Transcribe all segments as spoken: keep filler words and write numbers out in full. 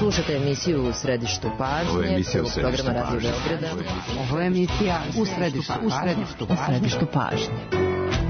Slušate emisiju U središtu pažnje, programa Radio Beograda. Ovo je emisija U središtu, u središtu, u središtu pažnje.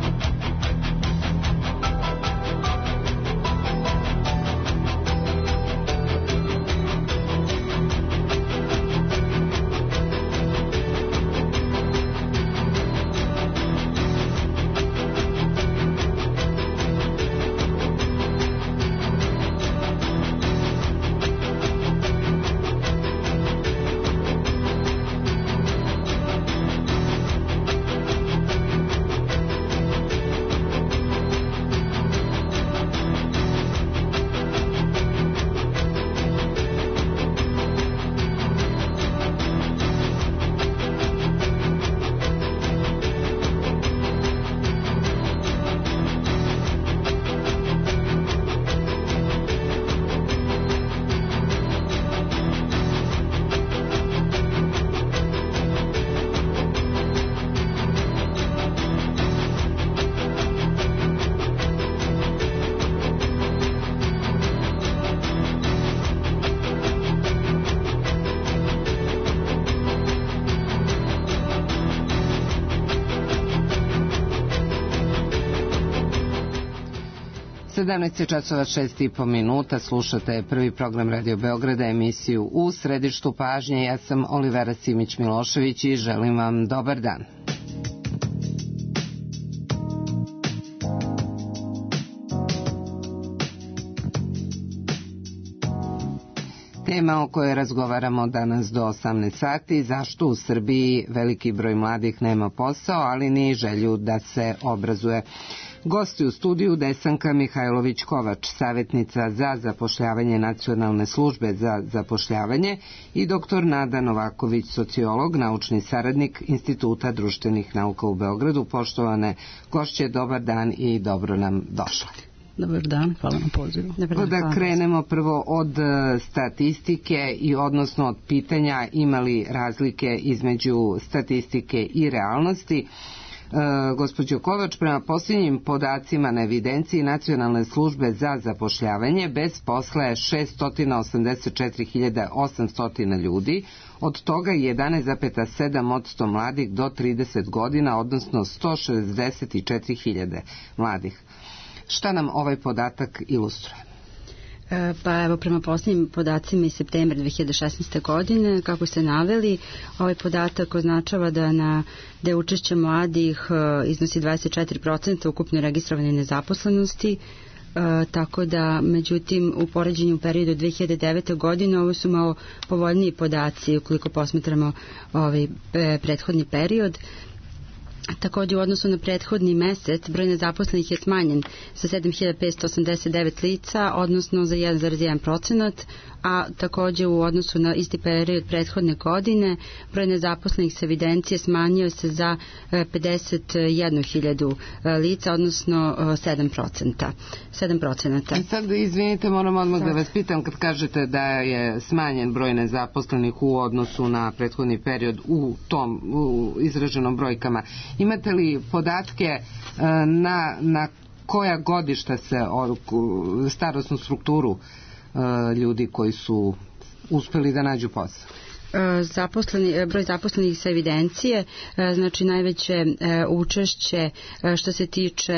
sedamnaest časova šest i po minuta, slušate prvi program Radio Beograda, emisiju U središtu pažnje. Ja sam Olivera Simić-Milošević i želim vam dobar dan. Tema o kojoj razgovaramo danas do osamnaest sati, zašto u Srbiji veliki broj mladih nema posao, ali ni želju da se obrazuje. Gosti u studiju Desanka Mihajlović-Kovač, savjetnica za zapošljavanje Nacionalne službe za zapošljavanje, i doktor Nada Novaković, sociolog, naučni saradnik Instituta društvenih nauka u Beogradu. Poštovane gošće, dobar dan i dobro nam došli. Dobar dan, hvala na pozivu. Da krenemo prvo od statistike i odnosno od pitanja ima li razlike između statistike i realnosti. E, gospođo Kovač, prema posljednjim podacima na evidenciji Nacionalne službe za zapošljavanje bez posla je šesto osamdeset četiri hiljade osamsto ljudi, od toga jedanaest zarez sedam posto mladih do trideset godina, odnosno sto šezdeset četiri hiljade mladih. Šta nam ovaj podatak ilustruje? Pa evo, prema posljednjim podacima iz septembra dve hiljade šesnaeste. godine, kako ste naveli, ovaj podatak označava da, na, da je učešće mladih iznosi dvadeset četiri posto ukupno registrovane nezaposlenosti, E, tako da, međutim, u poređenju u periodu dve hiljade devete. godine ovo su malo povoljniji podaci ukoliko posmetramo ovaj e, prethodni period. Također, u odnosu na prethodni mesec, broj nezaposlenih je smanjen sa sedam hiljada petsto osamdeset devet lica, odnosno za jedan zarez jedan posto, a također u odnosu na isti period prethodne godine, broj nezaposlenih sa evidencije smanjio se za pedeset jednu hiljadu lica, odnosno sedam posto. sedam posto. I sad, izvinite, moram odmah sad da vas pitam, kad kažete da je smanjen broj nezaposlenih u odnosu na prethodni period u tom u izraženom brojkama, imate li podatke na, na koja godišta se starosnu strukturu ljudi koji su uspeli da nađu posao? Zaposleni, broj zaposlenih sa evidencije, znači najveće učešće što se tiče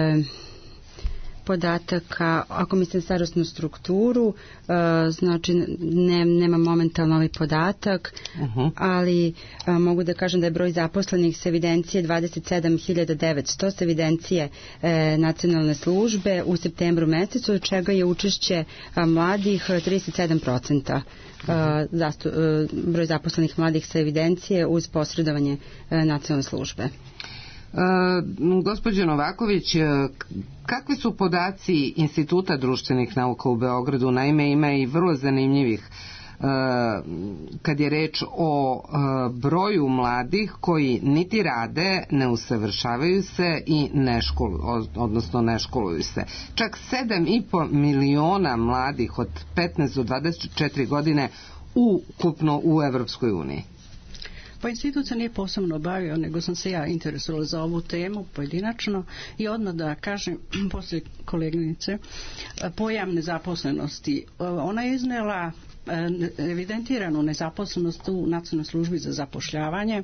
podataka, ako mislim starosnu strukturu, znači ne, nema momentalno ovaj podatak, uh-huh. ali a, mogu da kažem da je broj zaposlenih s evidencije dvadeset sedam hiljada devetsto s evidencije e, Nacionalne službe u septembru mesecu, od čega je učešće a, mladih trideset sedam posto. Uh-huh. Zastu, a, broj zaposlenih mladih sa evidencije uz posredovanje a, Nacionalne službe. Uh, gospođo Novaković, kakvi su podaci Instituta društvenih nauka u Beogradu? Naime, ima i vrlo zanimljivih uh, kad je reč o uh, broju mladih koji niti rade, ne usavršavaju se i ne školuju, odnosno ne školuju se. Čak sedam i po miliona mladih od petnaest do dvadeset četiri godine ukupno u Evropskoj uniji. Pa institut se nije posebno bavio, nego sam se ja interesovala za ovu temu pojedinačno i odmah da kažem, poslije koleginice, pojam nezaposlenosti. Ona je iznela evidentiranu nezaposlenost u Nacionalnoj službi za zapošljavanje,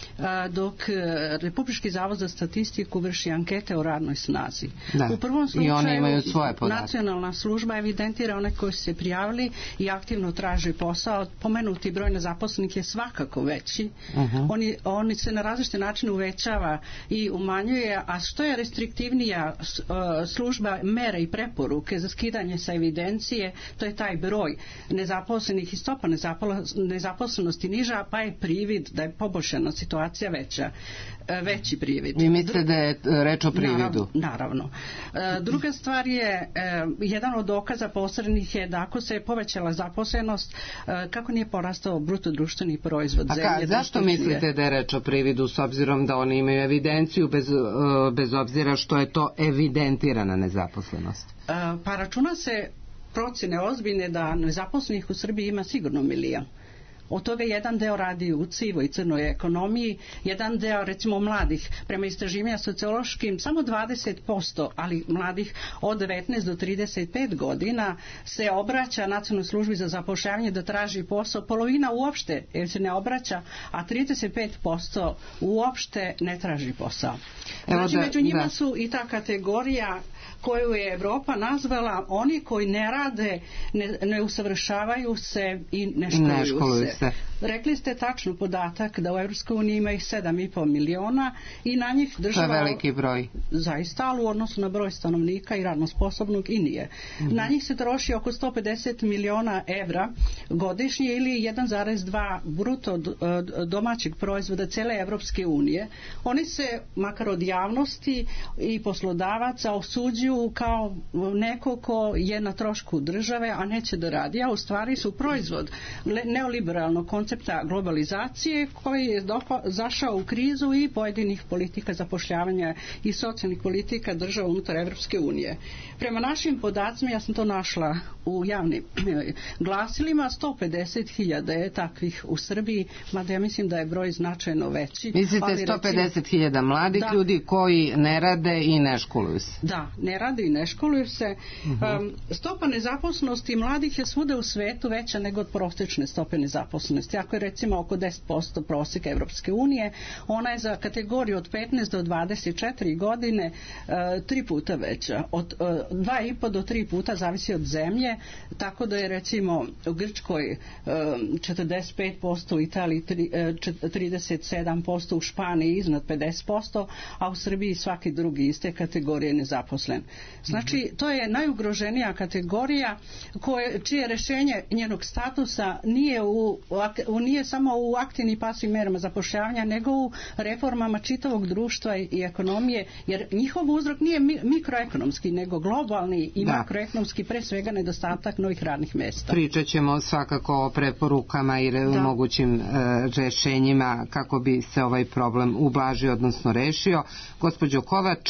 dok Republički zavod za statistiku vrši ankete o radnoj snazi. Da. U prvom slučaju I oni imaju svoje podatke. Nacionalna služba evidentira one koji su se prijavili i aktivno traži posao. Pomenuti broj nezaposlenih je svakako veći. Uh-huh. Oni, oni se na različite načine uvećava i umanjuje, a što je restriktivnija služba mere i preporuke za skidanje sa evidencije, to je taj broj nezaposlenih i stopa nezaposlenosti niža, pa je privid da je poboljšana situacija veća. Veći privid. Vi mislite da je reč o prividu? Naravno. naravno. Druga stvar je, jedan od dokaza posrednih je da ako se je povećala zaposlenost, kako nije porastao bruto društveni proizvod zemlje. A ka, zašto mislite da je reč o prividu, s obzirom da oni imaju evidenciju bez, bez obzira što je to evidentirana nezaposlenost? Pa računa se procjene ozbiljne da nezaposlenih u Srbiji ima sigurno milijon. Od toga jedan deo radi u sivoj i crnoj ekonomiji, jedan deo recimo mladih, prema istraživanjima sociološkim, samo dvadeset posto, ali mladih od devetnaest do trideset pet godina se obraća Nacionalnoj službi za zapošljavanje da traži posao, polovina uopšte jer se ne obraća, a trideset pet posto uopšte ne traži posao. Znači, među njima su i ta kategorija koju je Evropa nazvala oni koji ne rade, ne, ne usavršavaju se i ne školuju, ne školuju se. se. Rekli ste tačno podatak da u Evropskoj uniji ima ih sedam i po miliona i na njih država... To je veliki broj. Zaista, ali u odnosu na broj stanovnika i radno sposobnog i nije. Mm-hmm. Na njih se troši oko sto pedeset miliona evra godišnje ili jedan zarez dva bruto domaćeg proizvoda cele Evropske unije. Oni se, makar od javnosti i poslodavaca, osuđuju kao neko ko je na trošku države, a neće da radi, a u stvari su proizvod neoliberalnog koncepta globalizacije koji je dopa, zašao u krizu i pojedinih politika zapošljavanja i socijalnih politika država unutar Evropske unije. Prema našim podacima, ja sam to našla u javnim glasilima, sto pedeset hiljada je takvih u Srbiji, mada ja mislim da je broj značajno veći. Mislite sto pedeset hiljada mladih da, ljudi koji ne rade i ne školuju se? Da, ne rade i ne školuju se. Uh-huh. Um, stopa nezaposlenosti mladih je svuda u svetu veća nego od prosječne stope nezaposlenosti. Ako je recimo oko deset posto prosjeka Evropske unije, ona je za kategoriju od petnaest do dvadeset četiri godine uh, tri puta veća. Od uh, dva i po do tri puta zavisi od zemlje, tako da je recimo u Grčkoj um, četrdeset pet posto, u Italiji tri, uh, trideset sedam posto, u Španiji iznad pedeset posto, a u Srbiji svaki drugi iste kategorije nezaposlen. Znači, to je najugroženija kategorija koje, čije rješenje njenog statusa nije, u, u, nije samo u aktivnim i pasivnim merama zapošljavanja, nego u reformama čitavog društva i, i ekonomije, jer njihov uzrok nije mi, mikroekonomski, nego globalni i da. makroekonomski, pre svega nedostatak novih radnih mjesta. Pričat ćemo svakako o preporukama i re, mogućim e, rješenjima kako bi se ovaj problem ublažio, odnosno rešio. Gospođo Kovač,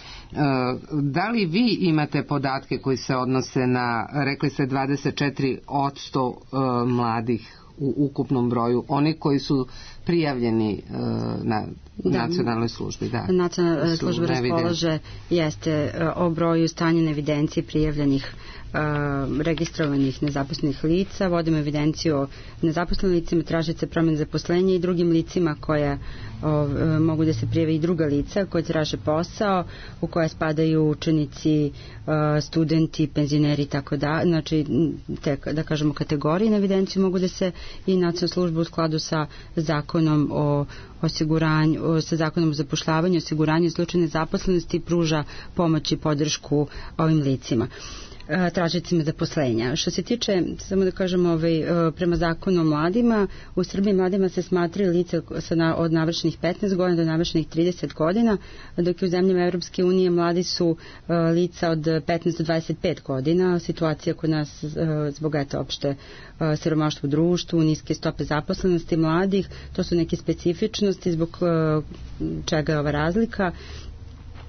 da li vi imate podatke koji se odnose na, rekli ste, dvadeset četiri posto mladih u ukupnom broju, oni koji su prijavljeni na da, nacionalnoj službi? Da. Nacionalna služba raspolaže jeste o broju stanja evidencije prijavljenih registrovanih nezaposlenih lica, vodimo evidenciju o nezaposlenim licima, tražice promjene zaposlenja i drugim licima koje o, mogu da se prijave i druga lica koje traže posao, u koje spadaju učenici, studenti, penzioneri i tako da, znači te, da kažemo kategorije na evidenciju mogu da se i nacionalna služba u skladu sa zakonom o osiguranju, sa zakonom o zapošljavanju, osiguranju slučajne nezaposlenosti pruža pomoć i podršku ovim licima, tražicima zaposlenja. Što se tiče, samo da kažem, ovaj, prema zakonu o mladima, u Srbiji mladima se smatraju lica od navršenih petnaest godina do navršenih trideset godina, dok u zemljama Evropske unije mladi su lica od petnaest do dvadeset pet godina. Situacija kod nas zbog eto opšte siromaštva u društvu, niske stope zaposlenosti mladih, to su neke specifičnosti zbog čega je ova razlika.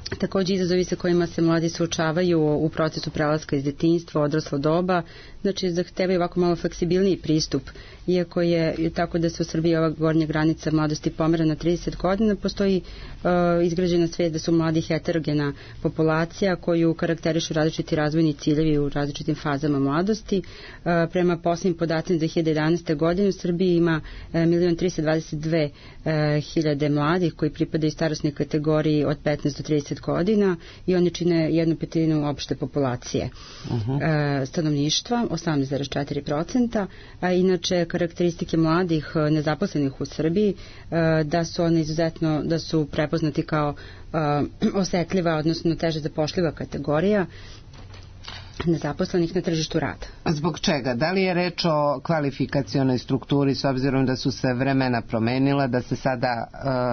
Takođe izazovi sa kojima se mladi suočavaju u procesu prelaska iz detinjstva, odraslo doba, znači zahtevaju ovako malo fleksibilniji pristup. Iako je tako da se u Srbiji ova gornja granica mladosti pomera na trideset godina, postoji uh, izgrađena svest da su mladi heterogena populacija koju karakterišu različiti razvojni ciljevi u različitim fazama mladosti. Uh, prema poslednjim podacima dve hiljade jedanaeste. godine u Srbiji ima uh, milion trista dvadeset dve hiljade mladih koji pripadaju starosnoj kategoriji od petnaest do trideset godina i oni čine jednu petinu opšte populacije uh-huh. uh, stanovništva, osamnaest zarez četiri posto, a inače karakteristike mladih nezaposlenih u Srbiji da su one izuzetno, da su prepoznati kao osetljiva, odnosno teže zapošljiva kategorija nezaposlenih na tržištu rada. Zbog čega? Da li je reč o kvalifikacionoj strukturi s obzirom da su se vremena promenila, da se sada,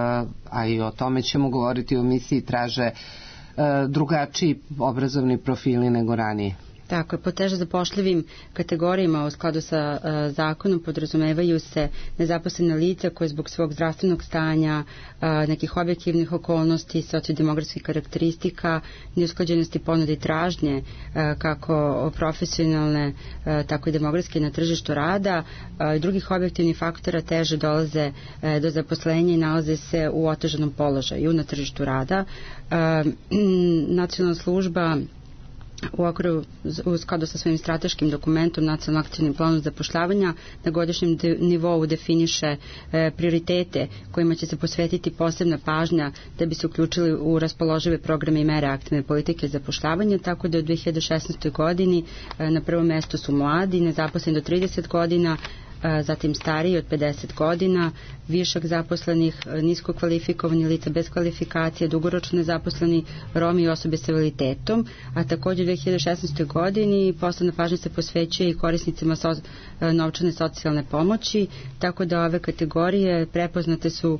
a i o tome ćemo govoriti u emisiji, traže drugačiji obrazovni profili nego ranije? Tako je, po teže zapošljivim kategorijama u skladu sa uh, zakonom podrazumevaju se nezaposlene lica koje zbog svog zdravstvenog stanja, uh, nekih objektivnih okolnosti, sociodemografskih karakteristika, neusklađenosti ponude i tražnje, uh, kako profesionalne, uh, tako i demografske na tržištu rada uh, i drugih objektivnih faktora teže dolaze uh, do zaposlenja i nalaze se u otežanom položaju na tržištu rada. Uh, nacionalna služba u okviru, u skladu sa svojim strateškim dokumentom Nacionalnim akcionim planom zapošljavanja na godišnjem de, nivou definiše e, prioritete kojima će se posvetiti posebna pažnja da bi se uključili u raspoložive programe i mere aktivne politike zapošljavanja, tako da u dve hiljade šesnaestoj. godini e, na prvom mestu su mladi, nezaposleni do trideset godina, zatim stariji od pedeset godina, višak zaposlenih, nisko kvalifikovani lica bez kvalifikacije, dugoročno nezaposleni, Romi i osobe sa invaliditetom, a takođe u dve hiljade šesnaestoj. godini posebna pažnja se posvećuje i korisnicima so, novčane socijalne pomoći, tako da ove kategorije prepoznate su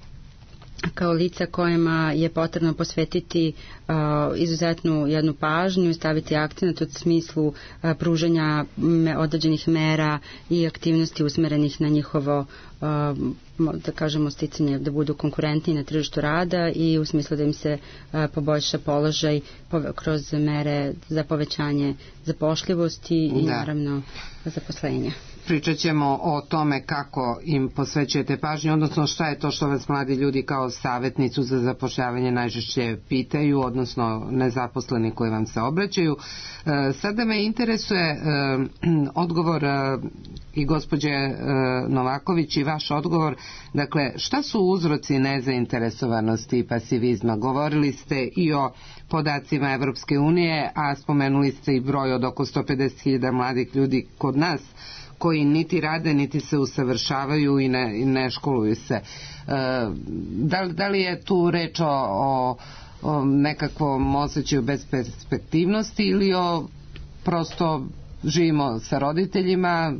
kao lica kojima je potrebno posvetiti uh, izuzetnu jednu pažnju i staviti akcent u smislu uh, pružanja me, određenih mera i aktivnosti usmerenih na njihovo uh, da kažemo sticanje, da budu konkurentni na tržištu rada i u smislu da im se uh, poboljša položaj pove, kroz mere za povećanje zapošljivosti i da. naravno zaposlenja. Pričat ćemo o tome kako im posvećujete pažnju, odnosno šta je to što vas mladi ljudi kao savjetnicu za zapošljavanje najčešće pitaju, odnosno nezaposleni koji vam se obraćaju. E, sada me interesuje e, odgovor e, i gospođe e, Novaković i vaš odgovor. Dakle, šta su uzroci nezainteresovanosti i pasivizma? Govorili ste i o podacima Evropske unije, a spomenuli ste i broj od oko sto pedeset hiljada mladih ljudi kod nas koji niti rade, niti se usavršavaju i ne, i ne školuju se. E, da, da li je tu reč o, o, o nekakvom osjećaju bez perspektivnosti ili o prosto živimo sa roditeljima,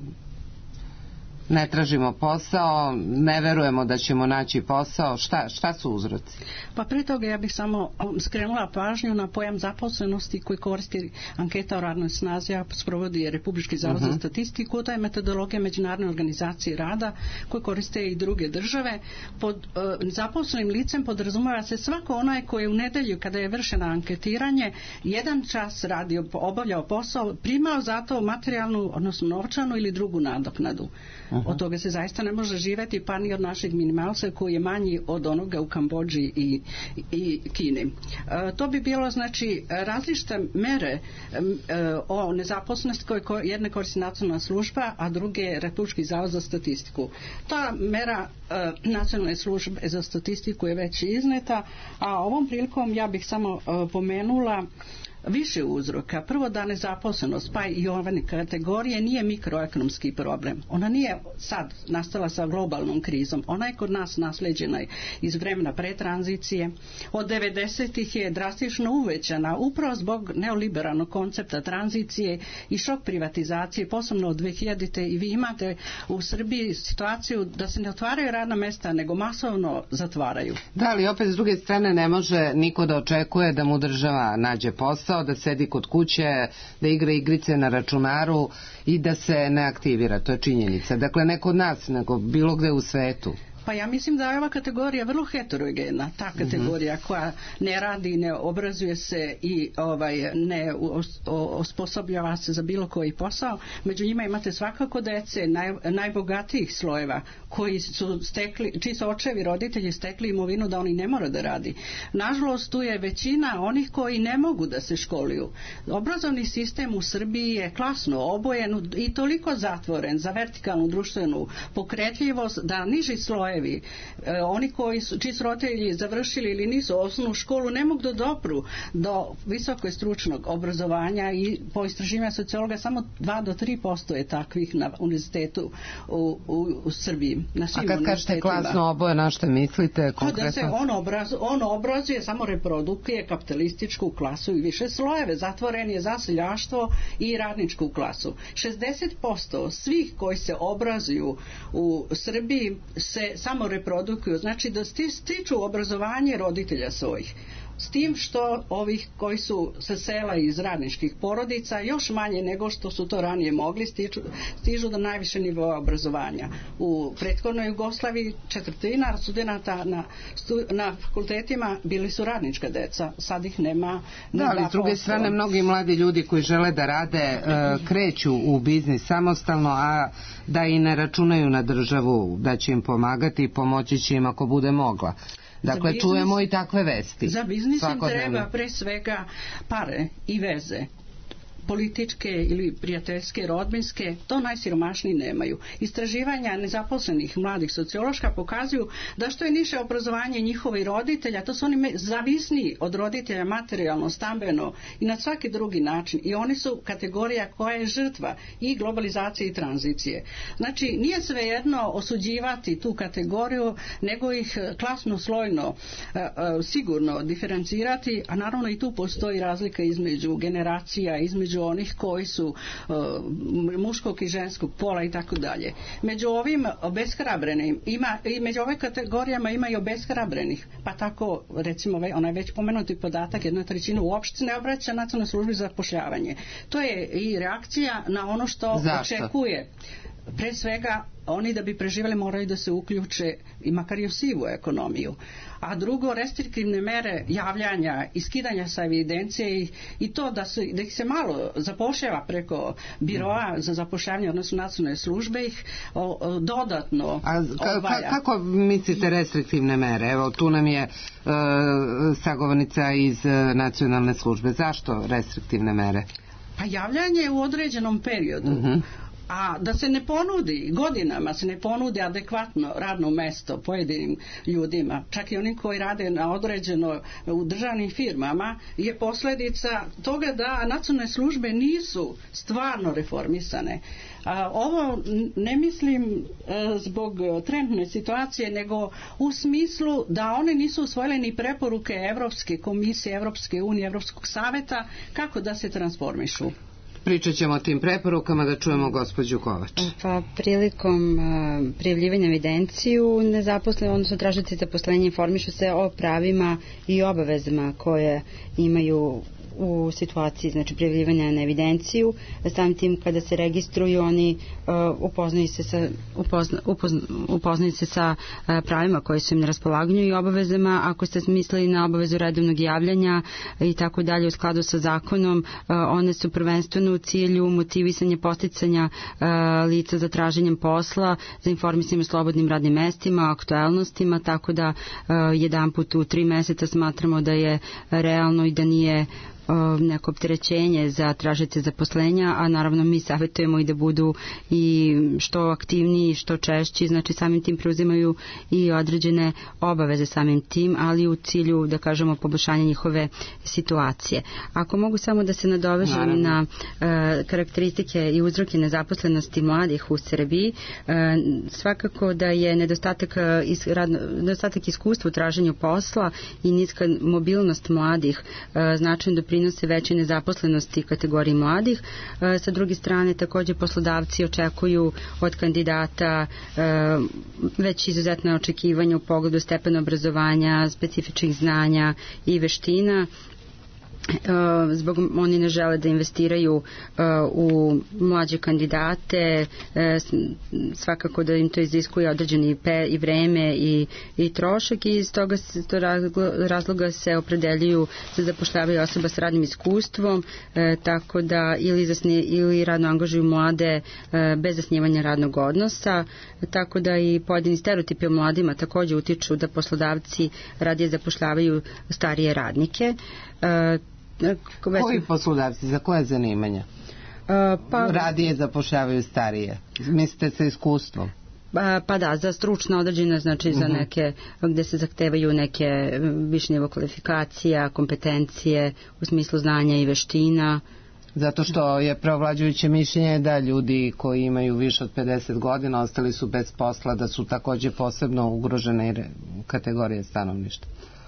ne tražimo posao, ne verujemo da ćemo naći posao? Šta, šta su uzroci? Pa pre toga ja bih samo skrenula pažnju na pojam zaposlenosti koji koristi anketa o radnoj snazi, a sprovodi Republički zavod uh-huh. za statistiku. To je metodologija Međunarodne organizacije rada koje koriste i druge države. Pod uh, zaposlenim licem podrazumeva se svako onaj koji u nedelju kada je vršeno anketiranje jedan čas radio, obavljao posao, primao za to materijalnu, odnosno novčanu ili drugu nadoknadu. Uh-huh. Od toga se zaista ne može živeti, pa ni od našeg minimalca koji je manji od onoga u Kambodži i, i Kini. E, to bi bilo znači različite mere e, o nezaposlenosti koje jedne koristi nacionalna služba, a druge Republički zavod za statistiku. Ta mera e, nacionalne službe za statistiku je već izneta, a ovom prilikom ja bih samo e, pomenula više uzroka. Prvo da nezaposlenost, pa i ove kategorije nije mikroekonomski problem. Ona nije sad nastala sa globalnom krizom. Ona je kod nas nasleđena iz vremena pretranzicije. Od devedesetih je drastično uvećana upravo zbog neoliberalnog koncepta tranzicije i šok privatizacije, posebno od dve hiljadite. I vi imate u Srbiji situaciju da se ne otvaraju radna mesta, nego masovno zatvaraju. Da, ali opet s druge strane ne može niko da očekuje da mu država nađe posao, da sedi kod kuće, da igra igrice na računaru i da se ne aktivira. To je činjenica. Dakle, ne kod nas, nego bilo gde u svetu. Pa ja mislim da je ova kategorija vrlo heterogena, ta kategorija mm-hmm. koja ne radi, ne obrazuje se i ovaj, ne osposobljava se za bilo koji posao. Među njima imate svakako dece naj, najbogatijih slojeva koji su stekli, čiji su očevi roditelji stekli imovinu da oni ne mora da radi. Nažalost, tu je većina onih koji ne mogu da se školuju. Obrazovni sistem u Srbiji je klasno obojen i toliko zatvoren za vertikalnu društvenu pokretljivost da niži slojevi, e, oni koji su, čiji su roditelji završili ili nisu osnovnu školu, ne mogu da dopru do visokog stručnog obrazovanja i po istraživanju sociologa samo dva do tri posto je takvih na univerzitetu u, u, u Srbiji. Na A kad kažete klasno oboje, na što mislite konkretno? Da se on, obraz, on obrazuje, samo reprodukuje kapitalističku klasu i više slojeve. Zatvoren je za seljaštvo i radničku klasu. šezdeset posto svih koji se obrazuju u Srbiji se samo reprodukuju, znači da stiču obrazovanje roditelja svojih. S tim što ovih koji su sa sela iz radničkih porodica još manje nego što su to ranije mogli stiču, stižu do najviše nivoa obrazovanja. U prethodnoj Jugoslaviji četvrtina studenta na, stu, na fakultetima bili su radnička deca, sad ih nema. Da, ali s druge strane mnogi mladi ljudi koji žele da rade uh, kreću u biznis samostalno, a da i ne računaju na državu da će im pomagati i pomoći će im ako bude mogla. Dakle, biznis, čujemo i takve vesti. Za biznis im treba pre svega pare i veze. Političke ili prijateljske, rodbinske, to najsiromašniji nemaju. Istraživanja nezaposlenih mladih sociološka pokazuju da što je niže obrazovanje njihovih roditelja, to su oni zavisniji od roditelja materijalno, stambeno i na svaki drugi način. I oni su kategorija koja je žrtva i globalizacije i tranzicije. Znači, nije svejedno osuđivati tu kategoriju, nego ih klasno, slojno, sigurno diferencirati, a naravno i tu postoji razlika između generacija, između onih koji su uh, muškog i ženskog pola i tako dalje. Među ovim obeshrabrenim ima, i među ovim kategorijama ima i obeshrabrenih, pa tako recimo onaj već pomenuti podatak, jedna trećina uopšte se ne obraća nacionalnoj službi za zapošljavanje. To je i reakcija na ono što Zašto? očekuje. Pre svega, oni da bi preživjeli moraju da se uključe i makar i u sivu ekonomiju. A drugo, restriktivne mere javljanja i skidanja sa evidencije i, i to da, su, da ih se malo zapošljava preko biroa za zapošljavanje, odnosno nacionalne službe, ih o, o, dodatno A ka, ka, kako mislite restriktivne mere? Evo, tu nam je e, sagovornica iz e, nacionalne službe. Zašto restriktivne mere? Pa javljanje u određenom periodu. Uh-huh. A da se ne ponudi, godinama se ne ponudi adekvatno radno mesto pojedinim ljudima, čak i onim koji rade na određeno u državnim firmama, je posljedica toga da nacionalne službe nisu stvarno reformisane. A, ovo ne mislim a, zbog trenutne situacije, nego u smislu da one nisu usvojile ni preporuke Evropske komisije, Evropske unije, Evropskog saveta kako da se transformišu. Pričat ćemo o tim preporukama, da čujemo gospođu Kovač. Pa prilikom uh, prijavljivanja evidenciju nezaposleni, odnosno tražitelji zaposlenja informišu se o pravima i obavezama koje imaju u situaciji, znači prijavljivanja na evidenciju. Samim tim kada se registruju, oni uh, upoznaju se sa upozna, upozna, upoznaju se sa uh, pravima koje su im na raspolaganju i obavezama. Ako ste mislili na obavezu redovnog javljanja i tako dalje u skladu sa zakonom, uh, one su prvenstveno u cilju motivisanja posticanja uh, lica za traženjem posla, za informisanje o slobodnim radnim mestima, aktuelnostima, tako da uh, jedan put u tri meseca smatramo da je realno i da nije neko opterećenje za tražitelje zaposlenja, a naravno mi savjetujemo i da budu i što aktivniji, što češći, znači samim tim preuzimaju i određene obaveze samim tim, ali u cilju, da kažemo, poboljšanja njihove situacije. Ako mogu samo da se nadovežem naravno. na uh, karakteristike i uzroke nezaposlenosti mladih u Srbiji, uh, svakako da je nedostatak, uh, is, radno, nedostatak iskustva u traženju posla i niska mobilnost mladih uh, značajno doprinose veće nezaposlenosti kategoriji mladih. E, sa druge strane, također poslodavci očekuju od kandidata e, već izuzetne očekivanja u pogledu stepena obrazovanja, specifičnih znanja i veština. zbog oni ne žele da investiraju uh, u mlađe kandidate, uh, svakako da im to iziskuje određeni pe i vreme i, i trošak i iz toga se, to razloga se opredeljuju da zapošljavaju osoba s radnim iskustvom, uh, tako da ili, zasni, ili radno angažuju mlade uh, bez zasnivanja radnog odnosa, tako da i pojedini stereotipi o mladima takođe utiču da poslodavci radije zapošljavaju starije radnike. Uh, Koji poslodavci, za koje zanimanja? Uh, pa, radije zapošljavaju starije? Mislite sa iskustvom? Pa, pa da, za stručno određene, znači za neke, gde se zahtevaju neke više nivo kvalifikacija, kompetencije u smislu znanja i veština. Zato što je preovlađujuće mišljenje da ljudi koji imaju više od pedeset godina ostali su bez posla, da su takođe posebno ugrožene kategorije stanovništva.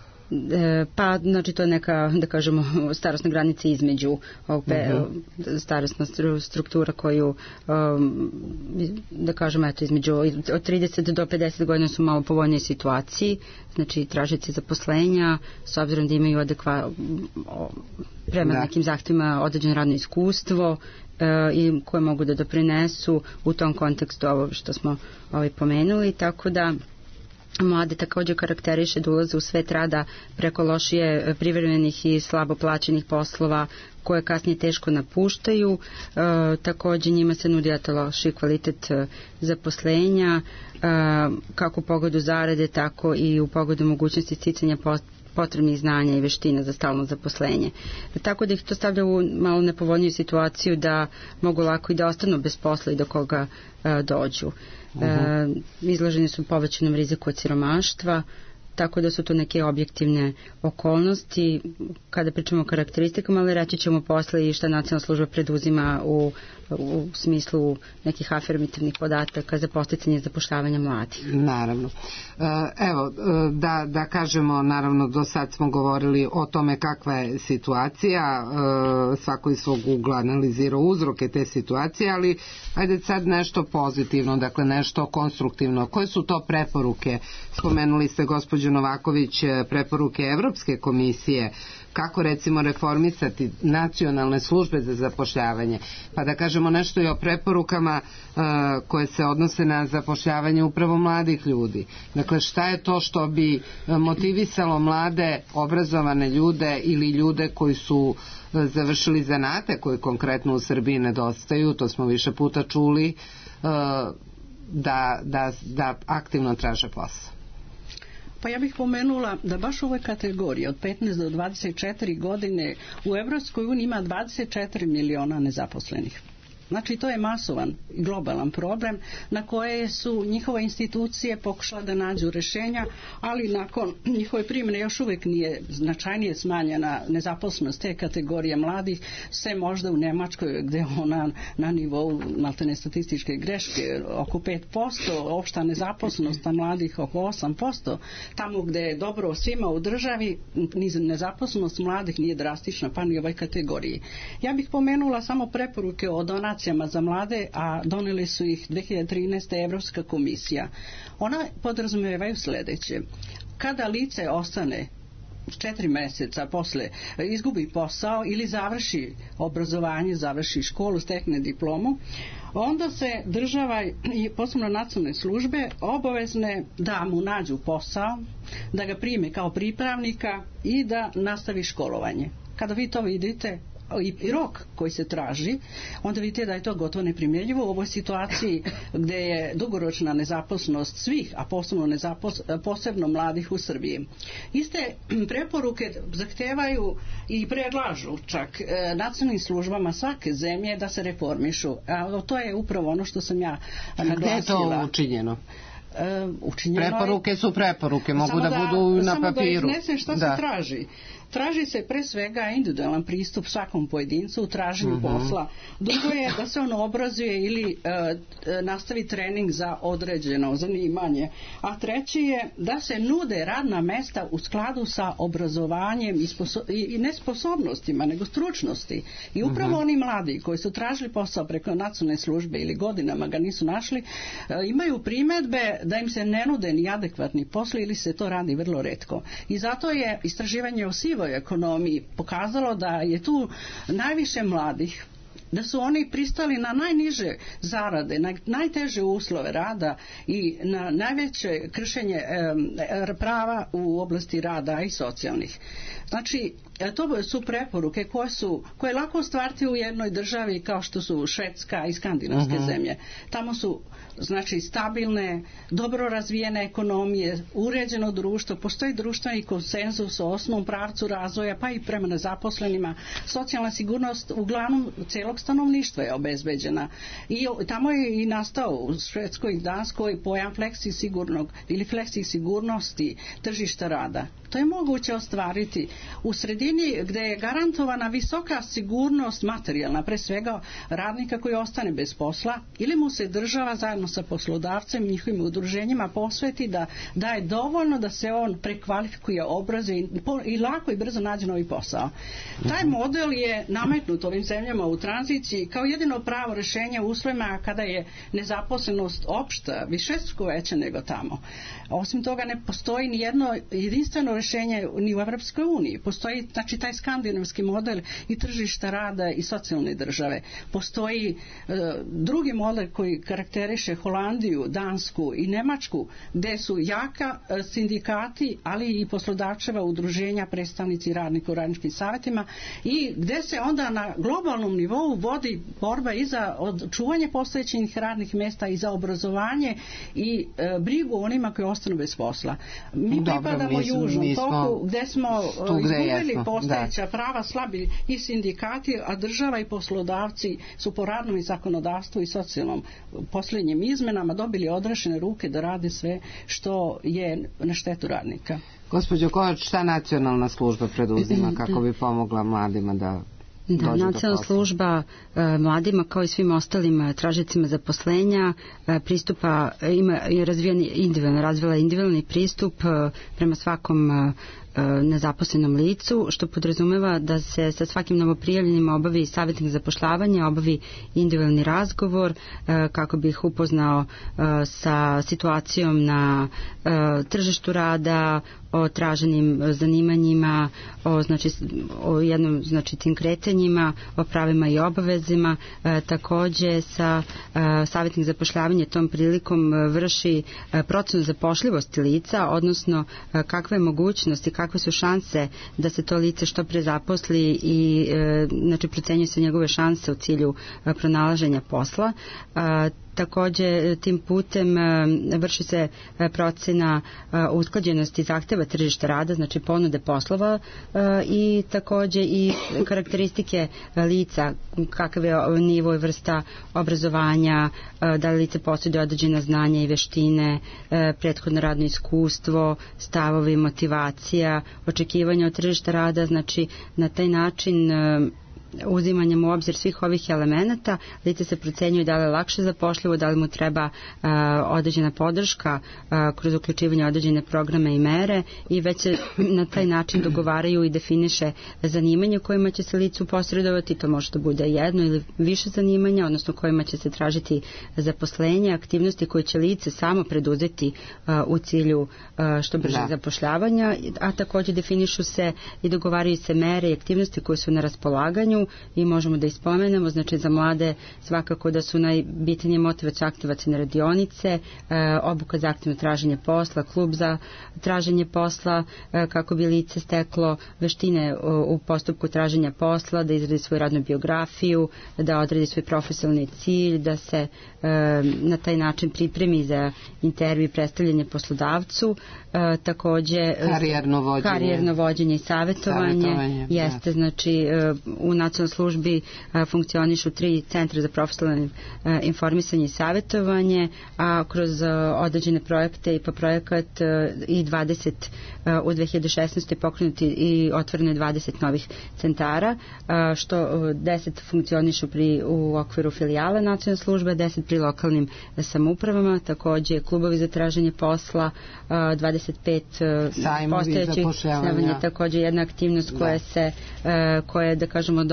Pa, znači to je neka, da kažemo, starosna granica između ovog uh-huh. starosna struktura koju, um, da kažemo, eto, između od trideset do pedeset godina su malo povoljnije situaciji, znači tražici zaposlenja, s obzirom da imaju adekva, prema da. nekim zahtjevima određeno radno iskustvo uh, i koje mogu da doprinesu u tom kontekstu ovo što smo ovaj, pomenuli, tako da mlade takođe karakteriše da ulaze u svet rada preko lošije privremenih i slabo plaćenih poslova koje kasnije teško napuštaju. E, takođe njima se nudi loši kvalitet zaposlenja, e, kako u pogledu zarade, tako i u pogledu mogućnosti sticanja potrebnih znanja i veština za stalno zaposlenje. Tako da ih to stavlja u malo nepovoljniju situaciju da mogu lako i da ostanu bez posla i do koga e, dođu. Uh-huh. E, izloženi su povećanom riziku od siromaštva, tako da su to neke objektivne okolnosti kada pričamo o karakteristikama, ali reći ćemo posle i šta nacionalna služba preduzima u, u smislu nekih afirmativnih podataka za posticanje zapošljavanja mladih. Naravno. Evo, da, da kažemo, naravno do sad smo govorili o tome kakva je situacija, svako iz svog ugla analizirao uzroke te situacije, ali ajde sad nešto pozitivno, dakle nešto konstruktivno. Koje su to preporuke? Spomenuli ste, gospođo Novaković, preporuke Evropske komisije, kako recimo reformisati nacionalne službe za zapošljavanje, pa da kažemo nešto i o preporukama uh, koje se odnose na zapošljavanje upravo mladih ljudi. Dakle, šta je to što bi motivisalo mlade, obrazovane ljude ili ljude koji su završili zanate, koji konkretno u Srbiji nedostaju, to smo više puta čuli, uh, da, da, da aktivno traže posao? Pa ja bih pomenula da baš u ovoj kategoriji od petnaest do dvadeset četiri godine u Evropskoj uniji ima dvadeset četiri miliona nezaposlenih. Znači, to je masovan i globalan problem na koje su njihove institucije pokušale da nađu rešenja, ali nakon njihove primjene još uvijek nije značajnije smanjena nezaposlenost te kategorije mladih, sve možda u Nemačkoj gde ona na nivou maltene statističke greške oko pet posto, opšta nezaposlenost mladih oko osam posto, tamo gde je dobro svima u državi, nezaposlenost mladih nije drastična, pa ni u ovoj kategoriji. Ja bih pomenula samo preporuke o donaciji za mlade, a doneli su ih dve hiljade trinaeste. Evropska komisija. Ona podrazumevaju sledeće. Kada lice ostane četiri meseca posle izgubi posao ili završi obrazovanje, završi školu, stekne diplomu, onda se država i posebno nacionalne službe obavezne da mu nađu posao, da ga prime kao pripravnika i da nastavi školovanje. Kada vi to vidite, i rok koji se traži, onda vidite da je to gotovo neprimjenjivo u ovoj situaciji gde je dugoročna nezaposlenost svih, a posebno, nezapos, posebno mladih u Srbiji. Iste preporuke zahtevaju i predlažu čak e, nacionalnim službama svake zemlje da se reformišu. A to je upravo ono što sam ja naglasila. Gde je to učinjeno? Uh, preporuke su preporuke, mogu da, da budu na samo papiru. Samo da iznesem što da. se traži. Traži se pre svega individualan pristup svakom pojedincu u traženju uh-huh. posla. Drugo je da se on obrazuje ili uh, nastavi trening za određeno zanimanje. A treći je da se nude radna mesta u skladu sa obrazovanjem i, sposo- i, i ne sposobnostima, nego stručnosti. I upravo uh-huh. oni mladi koji su tražili posao preko nacionalne službe ili godinama ga nisu našli, uh, imaju primedbe da im se ne nude ni adekvatni posli ili se to radi vrlo retko. I zato je istraživanje o sivoj sivoj ekonomiji pokazalo da je tu najviše mladih, da su oni pristali na najniže zarade, na najteže uslove rada i na najveće kršenje e, prava u oblasti rada i socijalnih. Znači, to su preporuke koje su, koje je lako ostvariti u jednoj državi kao što su Švedska i skandinavske uh-huh. zemlje. Tamo su znači stabilne, dobro razvijene ekonomije, uređeno društvo, postoji društveni konsenzus o osnovnom pravcu razvoja, pa i prema nezaposlenima. Socijalna sigurnost uglavnom celog stanovništva je obezbeđena. I tamo je i nastao u Švedskoj i Danskoj pojam fleksi sigurnog ili fleksi sigurnosti tržišta rada. To je moguće ostvariti u sredini gdje je garantovana visoka sigurnost materijalna, pre svega radnika koji ostane bez posla, ili mu se država zajedno sa poslodavcem i njihovim udruženjima posveti da daje dovoljno da se on prekvalifikuje, obrazuje i, i lako i brzo nađe novi posao. Taj model je nametnut ovim zemljama u tranziciji kao jedino pravo rješenje u uslovima kada je nezaposlenost opšta višestruko veća nego tamo. Osim toga ne postoji ni jedno jedinstveno rješenje ni u Evropskoj uniji. Postoji znači taj skandinavski model i tržišta rada i socijalne države. Postoji e, drugi model koji karakteriše Holandiju, Dansku i Nemačku, gdje su jaka e, sindikati, ali i poslodavčeva udruženja, predstavnici radnika u radničkim savjetima i gdje se onda na globalnom nivou vodi borba i za očuvanje postojećih radnih mjesta i za obrazovanje i e, brigu onima koji ostanu bez posla. Mi Dobro, pripadamo mi, južnom mi toku gdje smo izgubili postojeća da. prava, slabi i sindikati, a država i poslodavci su po radnom i zakonodavstvu i socijalnom posljednjim izmenama dobili odrešene ruke da rade sve što je na štetu radnika. Gospođo Kovač, šta nacionalna služba preduzima kako bi pomogla mladima da Da, nacionalna služba e, mladima kao i svim ostalim e, tražicima zaposlenja e, pristupa, ima je razvijen individualno, razvila individualni pristup e, prema svakom e, nezaposlenom licu, što podrazumeva da se sa svakim novoprijavljenim obavi savjetnik zapošljavanja, obavi individualni razgovor e, kako bi ih upoznao e, sa situacijom na e, tržištu rada, o traženim zanimanjima, o, znači, o jednom, znači, tim kretanjima, o pravima i obavezima. E, takođe sa e, savjetnik zapošljavanja tom prilikom e, vrši e, procenu zapošljivosti lica, odnosno e, kakve mogućnosti, kakve su šanse da se to lice što pre zaposli i e, znači procenjuje se njegove šanse u cilju e, pronalaženja posla. E, Takođe, tim putem vrši se procena usklađenosti zahteva tržišta rada, znači ponude poslova i takođe i karakteristike lica, kakav je nivo i vrsta obrazovanja, da li lice posjeduje određena znanja i veštine, prethodno radno iskustvo, stavovi, motivacija, očekivanja od tržišta rada, znači na taj način uzimanjem u obzir svih ovih elemenata lice se procenjuje da li je lakše zapošljivo, da li mu treba uh, određena podrška uh, kroz uključivanje određene programe i mere i već se na taj način dogovaraju i definiše zanimanje kojima će se licu posredovati. To može da bude jedno ili više zanimanja, odnosno kojima će se tražiti zaposlenje, aktivnosti koje će lice samo preduzeti uh, u cilju uh, što brže da. zapošljavanja, a takođe definišu se i dogovaraju se mere i aktivnosti koje su na raspolaganju i možemo da ispomenemo, znači za mlade svakako da su najbitnije motivacije aktivacijne radionice, e, obuka za aktivno traženje posla, klub za traženje posla, e, kako bi lice steklo veštine u, u postupku traženja posla, da izradi svoju radnu biografiju, da odredi svoj profesionalni cilj, da se e, na taj način pripremi za intervju i predstavljanje poslodavcu, e, takođe karijerno vođenje, karijerno vođenje i savjetovanje, savjetovanje jeste, da. Znači e, u nacionalnoj službi a, funkcionišu tri centra za profesionalno informisanje i savjetovanje, a kroz a, određene projekte i pa projekat a, i dvadeset a, u dve hiljade šesnaestoj pokrenuti i otvoreno je dvadeset novih centara, a, što a, deset funkcionišu pri, u okviru filijala nacionalne službe, deset pri lokalnim samoupravama, takođe klubovi za traženje posla, a, dvadeset pet postojećih zapošljavanja, takođe jedna aktivnost koja da. se a, koja je, da kažemo, dosta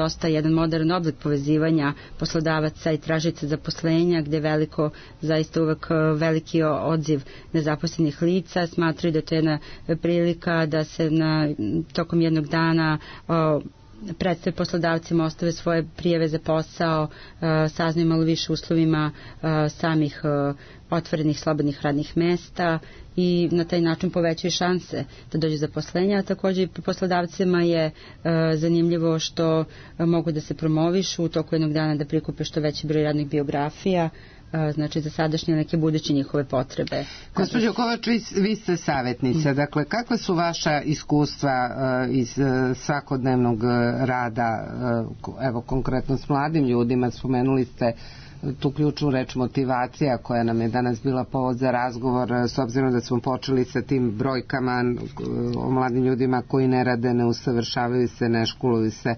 dosta jedan modern oblik povezivanja poslodavaca i tražica zaposlenja, gde veliko, zaista uvek veliki odziv nezaposlenih lica. Smatraju da to je jedna prilika da se na, tokom jednog dana o, predstave poslodavcima, ostave svoje prijave za posao, saznaju malo više uslovima samih otvorenih slobodnih radnih mesta i na taj način povećaju šanse da dođe zaposlenja. A takođe i poslodavcima je zanimljivo što mogu da se promovišu u toku jednog dana, da prikupe što veći broj radnih biografija, znači za sadašnje neke buduće njihove potrebe. Gospođo Kovač, vi, vi ste savjetnica, dakle kakva su vaša iskustva uh, iz uh, svakodnevnog rada, uh, evo konkretno s mladim ljudima, spomenuli ste tu ključnu reč motivacija koja nam je danas bila povod za razgovor, s obzirom da smo počeli sa tim brojkama uh, o mladim ljudima koji ne rade, ne usavršavaju se, ne školuju se.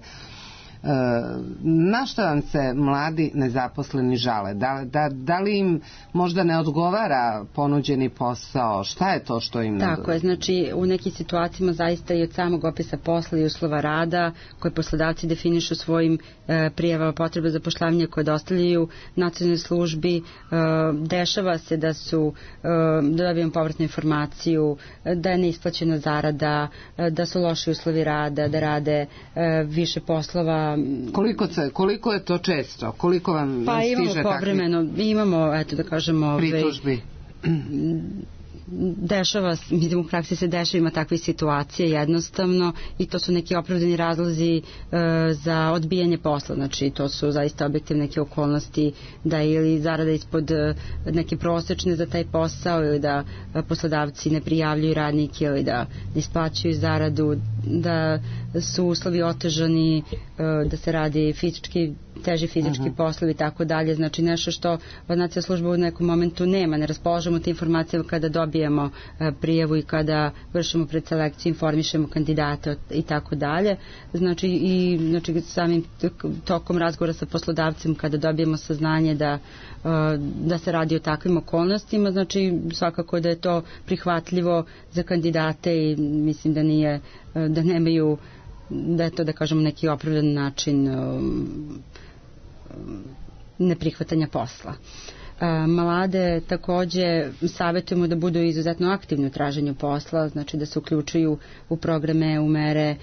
Na što vam se mladi nezaposleni žale? Da, da, da li im možda ne odgovara ponuđeni posao? Šta je to što im ne odgovara? Tako je, znači u nekim situacijama zaista i od samog opisa posla i uslova rada koje poslodavci definišu svojim e, prijavama potrebe zapošljavanja koje dostavljaju nacionalnoj službi, e, dešava se da su e, da dobijemo povratnu informaciju, da je neisplaćena zarada, e, da su loši uslovi rada, da rade e, više poslova. Koliko, se, koliko je to često? Koliko vam pa stiže imamo povremeno, takvi imamo, eto da kažemo, pritužbi? Dešava, mislim u praksi se dešava, ima takve situacije jednostavno i to su neki opravdani razlozi e, za odbijanje posla, znači to su zaista objektivne neke okolnosti da ili zarada ispod neke prosečne za taj posao ili da poslodavci ne prijavljuju radnike ili da ne isplaćuju zaradu, da su uslovi otežani, e, da se radi fizički teži fizički uh-huh. poslovi i tako dalje, znači nešto što nacionalna služba u nekom momentu nema, ne raspolažemo te informacije kada dobijemo e, prijavu i kada vršimo predselekciju, informišemo kandidate i tako dalje, znači i znači, samim tokom razgovora sa poslodavcem kada dobijemo saznanje da, e, da se radi o takvim okolnostima, znači svakako da je to prihvatljivo za kandidate i mislim da nije, da nemaju, da je to da kažemo neki opravdan način um, neprihvatanja posla. Mlade takođe savjetujemo da budu izuzetno aktivni u traženju posla, znači da se uključuju u programe, u mere,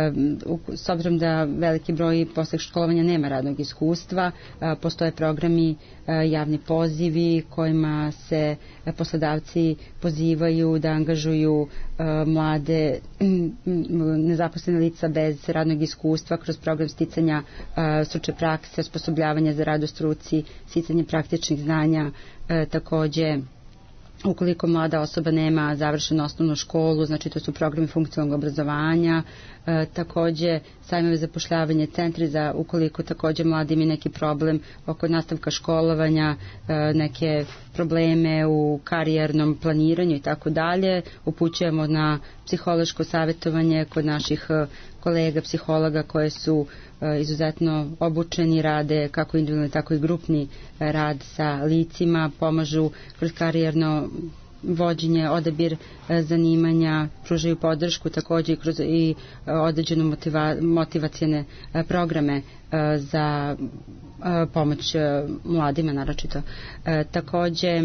s obzirom da veliki broj posle školovanja nema radnog iskustva, postoje programi, javni pozivi kojima se poslodavci pozivaju da angažuju mlade nezaposlene lica bez radnog iskustva kroz program sticanja stručne prakse, osposobljavanja za rad u struci, sticanje praktičnih znanja. E, takođe, ukoliko mlada osoba nema završenu osnovnu školu, znači to su programi funkcionalnog obrazovanja, e, takođe sajmove zapošljavanje, centri za ukoliko takođe mladi ima neki problem oko nastavka školovanja, e, neke probleme u karijernom planiranju i tako dalje, upućujemo na psihološko savjetovanje kod naših kolega psihologa koje su e, izuzetno obučeni, rade kako individualni tako i grupni rad sa licima, pomažu kroz karijerno vođenje, odabir e, zanimanja, pružaju podršku takođe i kroz i e, određenu motiva, motivacijne e, programe e, za e, pomoć e, mladima naročito. E, takođe e,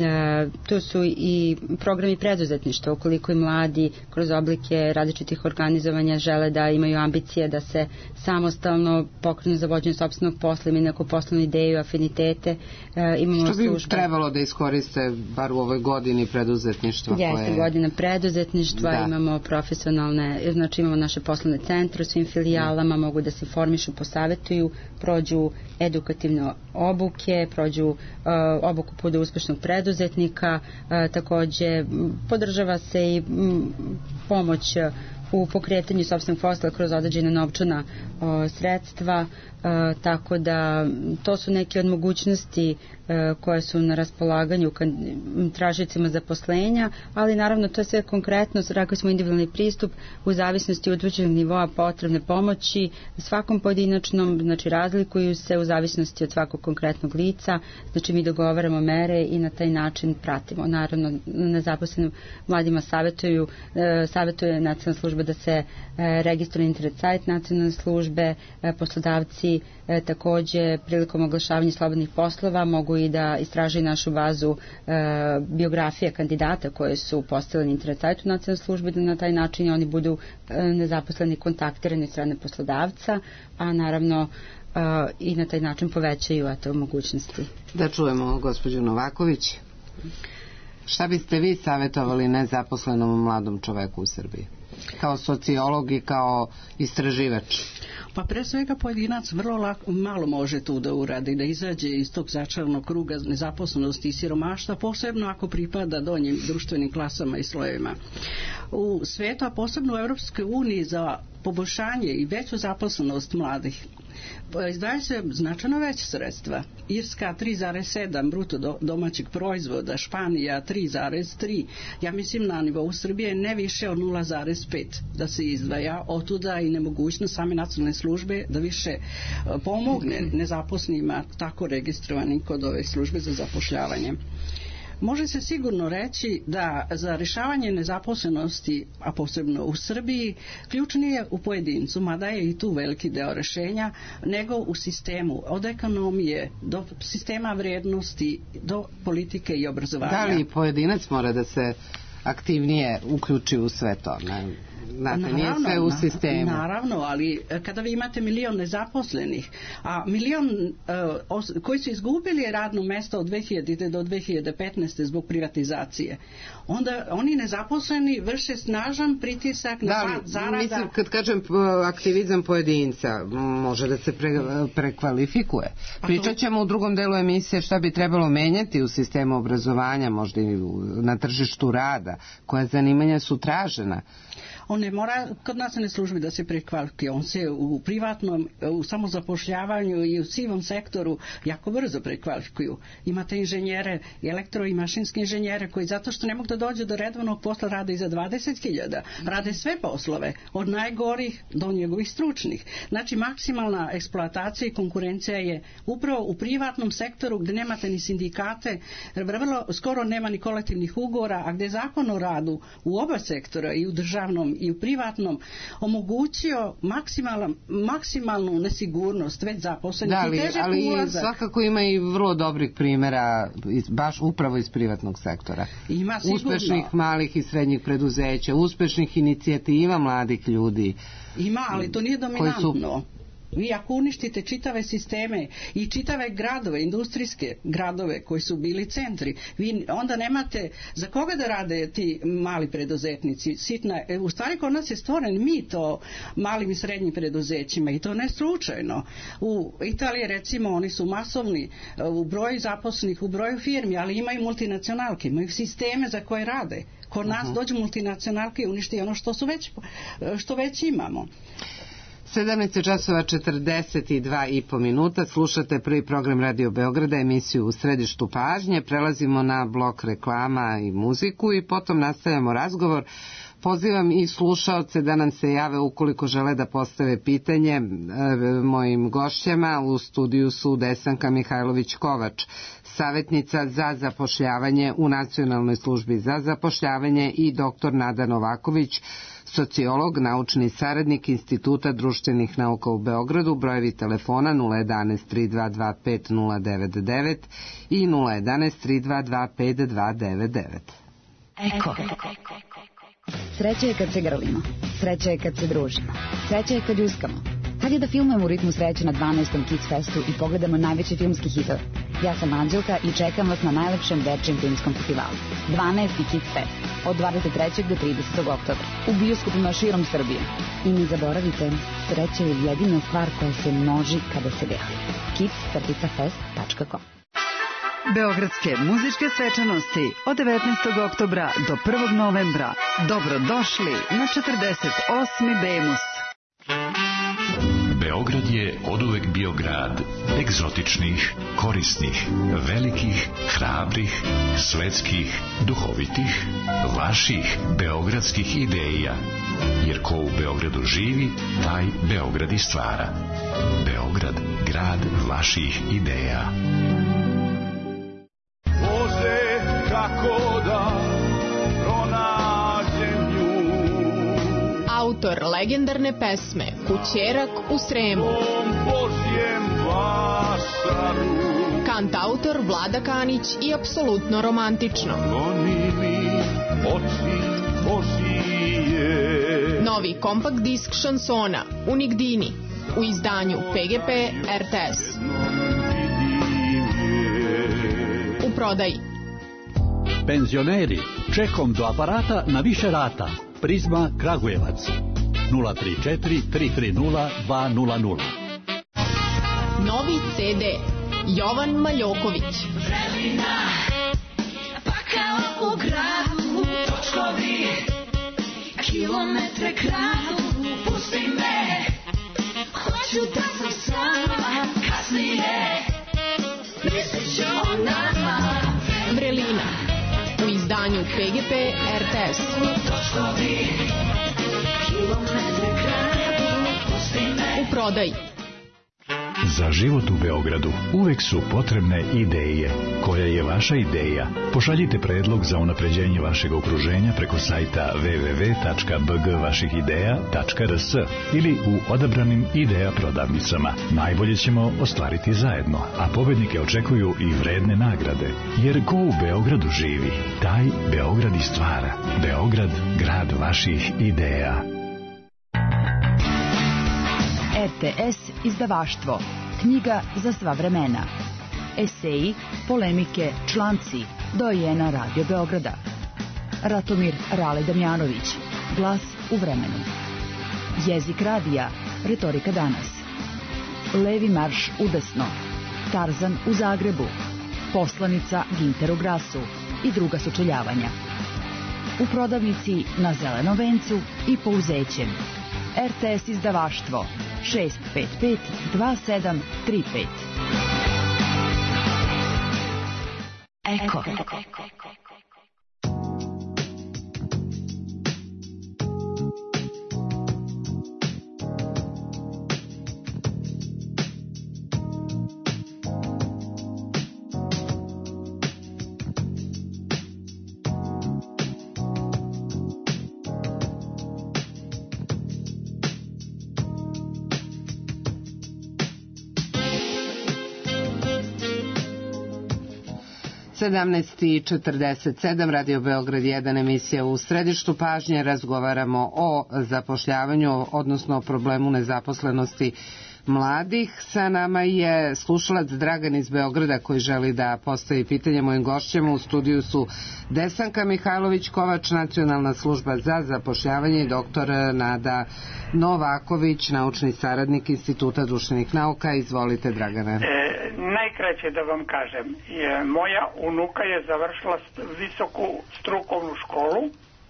tu su i programi preduzetništva, ukoliko i mladi kroz oblike različitih organizovanja žele da imaju ambicije da se samostalno pokrenu za vođenje sopstvenog posla, imaju neku poslovnu ideju, afinitete. E, imamo što bi službe. Trebalo da iskoriste bar u ovoj godini preduzetništva? Jeste, koje... godina preduzetništva, da. Imamo profesionalne, znači imamo naše poslovne centre u svim filijalama, da. Mogu da se informišu, posavetuju, prođu edukativne obuke, prođu uh, obuku puta uspešnog preduzetnika, uh, takođe podržava se i m, pomoć u pokretanju sopstvenog posla kroz određene novčana o, sredstva, e, tako da to su neke od mogućnosti e, koje su na raspolaganju tražicima zaposlenja, ali naravno to je sve konkretno, rekli smo individualni pristup u zavisnosti od utvrđenog nivoa potrebne pomoći, svakom pojedinačnom, znači razlikuju se u zavisnosti od svakog konkretnog lica, znači mi dogovaramo mere i na taj način pratimo. Naravno, nezaposlenim mladima savjetuju, e, savjetuje Nacionalna služba treba da se registruje internet sajt nacionalne službe, poslodavci takođe prilikom oglašavanja slobodnih poslova mogu i da istražuju našu bazu biografije kandidata koje su postavili na internet sajtu nacionalne službe, da na taj način oni budu nezaposleni kontaktirani od strane poslodavca, a naravno i na taj način povećaju eto mogućnosti. Da čujemo gospođu Novaković. Šta biste vi savjetovali nezaposlenom mladom čoveku u Srbiji? Kao sociolog i kao istraživač? Pa pre svega pojedinac vrlo lako, malo može tu da uradi, da izađe iz tog začaranog kruga nezaposlenosti i siromaštva, posebno ako pripada donjim društvenim klasama i slojevima. U svetu, a posebno u Evropskoj uniji, za poboljšanje i veću zaposlenost mladih izdvaja se značajno veće sredstva. Irska tri zarez sedam bruto domaćeg proizvoda, Španija tri zarez tri. Ja mislim na nivou Srbije ne više od nula zarez pet da se izdvaja. Otuda i nemogućnost same nacionalne službe da više pomogne nezaposlenima tako registrovanim kod ove službe za zapošljavanje. Može se sigurno reći da za rješavanje nezaposlenosti, a posebno u Srbiji, ključnije u pojedincu, mada je i tu veliki deo rješenja, nego u sistemu, od ekonomije do sistema vrijednosti, do politike i obrazovanja. Da li pojedinac mora da se aktivnije uključi u sve to? Ne? Znate, naravno, nije sve u sistemu. Naravno, ali kada vi imate milion nezaposlenih, a milion uh, os, koji su izgubili radno mesto od dve hiljadite do dve hiljade petnaeste zbog privatizacije, onda oni nezaposleni vrše snažan pritisak na pad zarada. Mislim, kad kažem aktivizam pojedinca, može da se pre, prekvalifikuje. Pričat ćemo u drugom delu emisije šta bi trebalo menjati u sistemu obrazovanja, možda i na tržištu rada, koja zanimanja su tražena. On ne mora kod nacionalne službe da se prekvalifikuje, on se u privatnom, u samozapošljavanju i u sivom sektoru jako brzo prekvalifikuju. Imate inženjere, elektro i mašinske inženjere koji zato što ne mogu da dođu do redovnog posla rade i za dvadeset hiljada. Rade sve poslove, od najgorih do njegovih stručnih. Znači maksimalna eksploatacija i konkurencija je upravo u privatnom sektoru gde nemate ni sindikate, vrlo skoro nema ni kolektivnih ugovora, a gde zakon o radu u oba sektora i u državnom i u privatnom omogućio maksimalnu nesigurnost već zaposlenih da, ali, i težak ali ulazak. Svakako ima i vrlo dobrih primjera iz, baš upravo iz privatnog sektora. Ima sigurno. Uspešnih malih i srednjih preduzeća, uspešnih inicijativa mladih ljudi. Ima, ali to nije dominantno. Vi ako uništite čitave sisteme i čitave gradove, industrijske gradove koji su bili centri, vi onda nemate za koga da rade ti mali preduzetnici. Sitna, u stvari kod nas je stvoren mit o malim i srednjim preduzećima i to ne slučajno. U Italiji recimo oni su masovni u broju zaposlenih, u broju firmi, ali imaju multinacionalke, imaju sisteme za koje rade. Kod nas uh-huh. dođu multinacionalke i uništi ono što, su već, što već imamo. sedamnaest časova četrdeset dva i po minuta, slušate prvi program Radio Beograda, emisiju U središtu pažnje, prelazimo na blok reklama i muziku i potom nastavljamo razgovor. Pozivam i slušaoce da nam se jave ukoliko žele da postave pitanje mojim gošćama. U studiju su Desanka Mihajlović-Kovač, savjetnica za zapošljavanje u Nacionalnoj službi za zapošljavanje, i doktor Nada Novaković, sociolog, naučni saradnik Instituta društvenih nauka u Beogradu. Brojevi telefona nula jedanaest tri dva dva pet nula devet devet i nula jedanaest tri dva dva pet dva devet devet. Eko. Sreća je kad se grlimo, sreća je kad se družimo, sreća je kad ljuskamo. Kad je da filmujemo u ritmu sreće na dvanaestom Kids Festu i pogledamo najveće filmski hitove. Ja sam Anđelka i čekam vas na najlepšem dečijem filmskom festivalu. dvanaesti Kids Fest od dvadeset trećeg do tridesetog oktobra u bioskopima širom Srbije. I ne zaboravite, sreća je jedina stvar koja se množi kada se deli. kids fest tačka com. Beogradske muzičke svečanosti od devetnaestog oktobra do prvog novembra. Dobrodošli na četrdeset osmi Bemus. Beograd je oduvek bio grad egzotičnih, korisnih, velikih, hrabrih, svetskih, duhovitih, vaših beogradskih ideja. Jer ko u Beogradu živi, taj Beograd i stvara. Beograd, grad vaših ideja. Bože, kako da pronađem nju. autor legendarne pesme Kućerak u Sremu. Kantautor Vlada Kanić i apsolutno romantično. Novi kompakt disk šansona Unigdini u izdanju P G P R T S. U prodaji. Penzioneri, čekom do aparata na više rata. Prizma Kragujevac nula tri četiri tri tri nula dva nula nula. Novi C D Jovan Maljoković. Vremena, pakao u gradu, točkovi, kilometre kradu, pusti me, hoću da sam sama, kasnije, mislit ću o nama. Vrelina u izdanju P G P R T S. Točkovi, kilometre kradu, pusti me. U prodaji. Za život u Beogradu uvek su potrebne ideje. Koja je vaša ideja? Pošaljite predlog za unapređenje vašeg okruženja preko sajta w w w tačka b g vaših ideja tačka r s ili u odabranim ideja prodavnicama. Najbolje ćemo ostvariti zajedno, a pobednike očekuju i vredne nagrade. Jer ko u Beogradu živi, taj Beograd i stvara. Beograd, grad vaših ideja. R T S izdavaštvo. Knjiga za sva vremena. Eseji, polemike, članci. Dojena Radio Beograda. Ratomir Rale Damjanović. Glas u vremenu. Jezik radija. Retorika danas. Levi marš udesno. Tarzan u Zagrebu. Poslanica Ginter u Grasu i druga sučeljavanja. U prodavnici na Zelenom vencu i Pouzećem. R T S izdavaštvo šest pet pet dva sedam tri pet. Eko. sedamnaest i četrdeset sedam, Radio Beograd jedan, emisija u središtu pažnje. Razgovaramo o zapošljavanju, odnosno o problemu nezaposlenosti mladih. Sa nama je slušalac Dragan iz Beograda koji želi da postavi pitanje mojim gošćama. U studiju su Desanka Mihajlović-Kovač, Nacionalna služba za zapošljavanje, i doktor Nada Novaković, naučni saradnik Instituta društvenih nauka. Izvolite, Dragane. E, najkraće da vam kažem, je, moja unuka je završila visoku strukovnu školu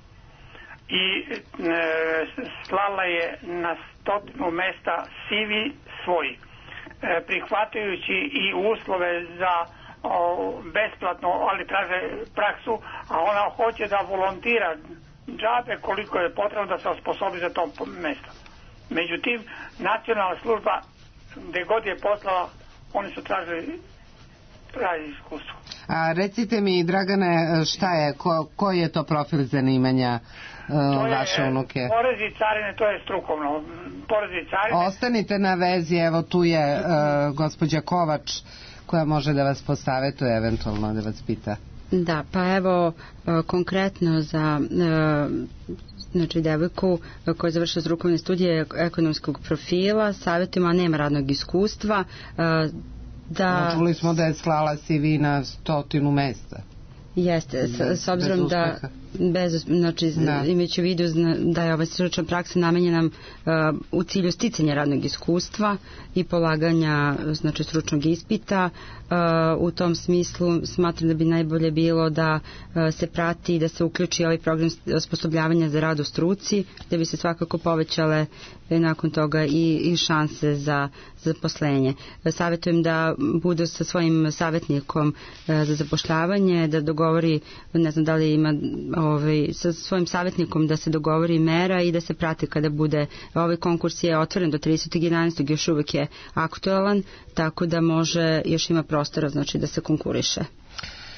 i e, slala je na stotinu mesta C V svoj, e, prihvatajući i uslove za o, besplatno, ali traže praksu, a ona hoće da volontira džabe koliko je potrebno da se osposobi za to mesto. Međutim, nacionalna služba gde god je poslala, oni su tražili pravi iskustvo. A recite mi, Dragane, šta je, ko, koji je to profil zanimanja uh, vaše unuke? Porezi i carine, to je strukovno. Porezi i carine. Ostanite na vezi, evo tu je uh, gospođa Kovač koja može da vas posavetuje, eventualno da vas pita. Da, pa evo uh, konkretno za uh, znači devojku koja je završila strukovne studije ekonomskog profila, savjetujemo, a nema radnog iskustva, uh, da... Čuli smo da je slala C V na stotinu mesta. Jeste, s, s obzirom da bez, znači, da. imajući u vidu da je ova stručna praksa namenjena uh, u cilju sticanja radnog iskustva i polaganja, znači, stručnog ispita. Uh, u tom smislu smatram da bi najbolje bilo da uh, se prati i da se uključi ovaj program osposobljavanja za rad u struci, da bi se svakako povećale nakon toga i, i šanse za zaposlenje. Savjetujem da budu sa svojim savjetnikom uh, za zapošljavanje, da dogovori, ne znam da li ima ovaj, sa svojim savjetnikom da se dogovori mera i da se prati kada bude. Ovaj konkurs je otvoren do tridesetog jedanaestog još uvek je aktualan, tako da može, još ima prostora, znači, da se konkuriše.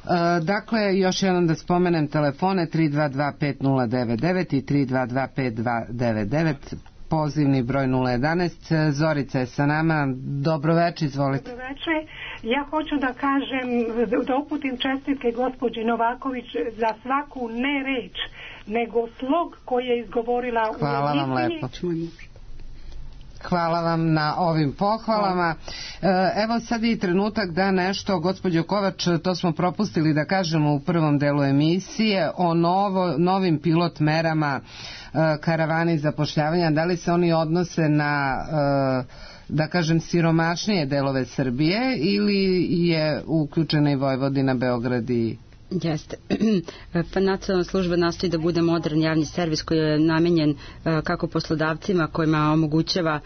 Dakle, još jednom da spomenem telefone tri dva dva pet nula devet devet i tri dva dva pet dva devet devet, pozivni broj nula jedanaest. Zorica je sa nama. Dobroveče, izvolite. Dobroveče. Ja hoću da kažem, da uputim čestitke gospođi Novaković za svaku ne reč, nego slog koji je izgovorila. Hvala vam lepo. Hvala vam na ovim pohvalama. Evo sad je i trenutak da nešto, gospođo Kovač, to smo propustili da kažemo u prvom delu emisije, o novo, novim pilot merama karavani zapošljavanja. Da li se oni odnose na, da kažem, siromašnije delove Srbije ili je uključena i Vojvodina, Beograd i... Jeste. Pa nacionalna služba nastoji da bude modern javni servis koji je namenjen kako poslodavcima kojima omogućava,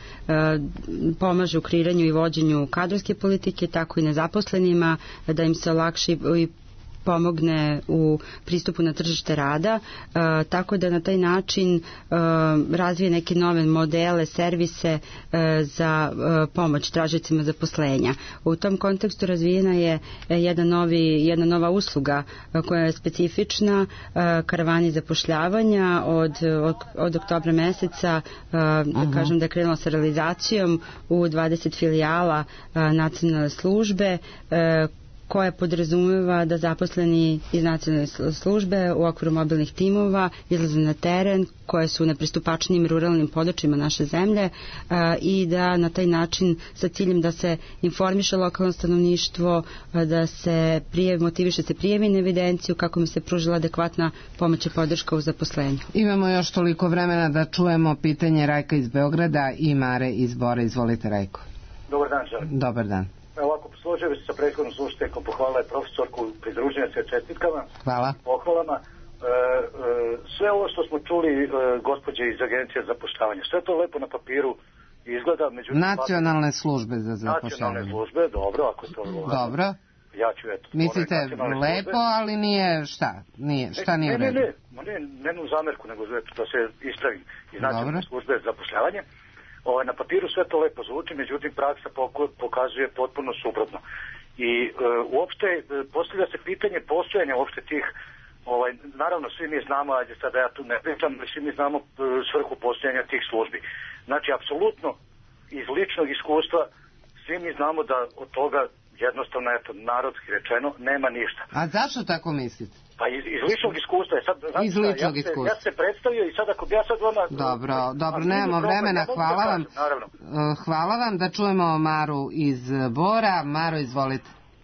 pomaže u kreiranju i vođenju kadrovske politike, tako i nezaposlenima, da im se olakši i pomogne u pristupu na tržište rada, e, tako da na taj način e, razvije neke nove modele, servise e, za e, pomoć tražicima zaposlenja. U tom kontekstu razvijena je jedna, novi, jedna nova usluga koja je specifična, e, karavani zapošljavanja od, od, od oktobra meseca, e, da kažem da je krenula sa realizacijom u dvadeset filijala e, nacionalne službe, e, koja podrazumeva da zaposleni iz nacionalne službe u okviru mobilnih timova izlaze na teren, koje su u nepristupačnim ruralnim područjima naše zemlje, i da na taj način sa ciljem da se informiše lokalno stanovništvo, da se prijavi, motiviše se prijavi na evidenciju kako mi se pružila adekvatna pomoć i podrška u zaposlenju. Imamo još toliko vremena da čujemo pitanje Rajka iz Beograda i Mare iz Bora. Izvolite, Rajko. Dobar dan, želim. Dobar dan. Ovako, složio bi se sa prethodnom slušateljkom, pohvalila je profesorku, pridruženja se čestitkama. Hvala. Pohvalama. E, e, sve ovo što smo čuli e, gospođe iz Agencije za zapošljavanje, sve to lepo na papiru izgleda. Međutim, nacionalne službe za zapošljavanje. Nacionalne službe, dobro, ako to... Dobro. Ja ću, eto. Mislite lepo, službe, ali nije šta? Nije, šta nije ne, u redu? Ne, ne, ne, ne, ne zamerku, nego eto, da se ispravim iz nacionalne službe za zapošljavanje. O, na papiru sve to lepo zvuči, međutim praksa pokazuje potpuno suprotno. I e, uopšte e, postavlja se pitanje postojanja uopšte tih, ovaj, naravno svi mi znamo, ajde sada ja tu ne pričam, svi mi znamo e, svrhu postojanja tih službi. Znači, apsolutno iz ličnog iskustva svi mi znamo da od toga jednostavno, eto, narodski rečeno, nema ništa. A zašto tako mislite? Pa iz, iz ličnog iskustva. Sad, znači, iz ličnog ja iskustva. Ja se predstavio i sad ako bi ja sad vama... Dobro, dobro, nemamo vremena, hvala vam. Hvala vam, da čujemo Maru iz Bora. Maro, izvolite.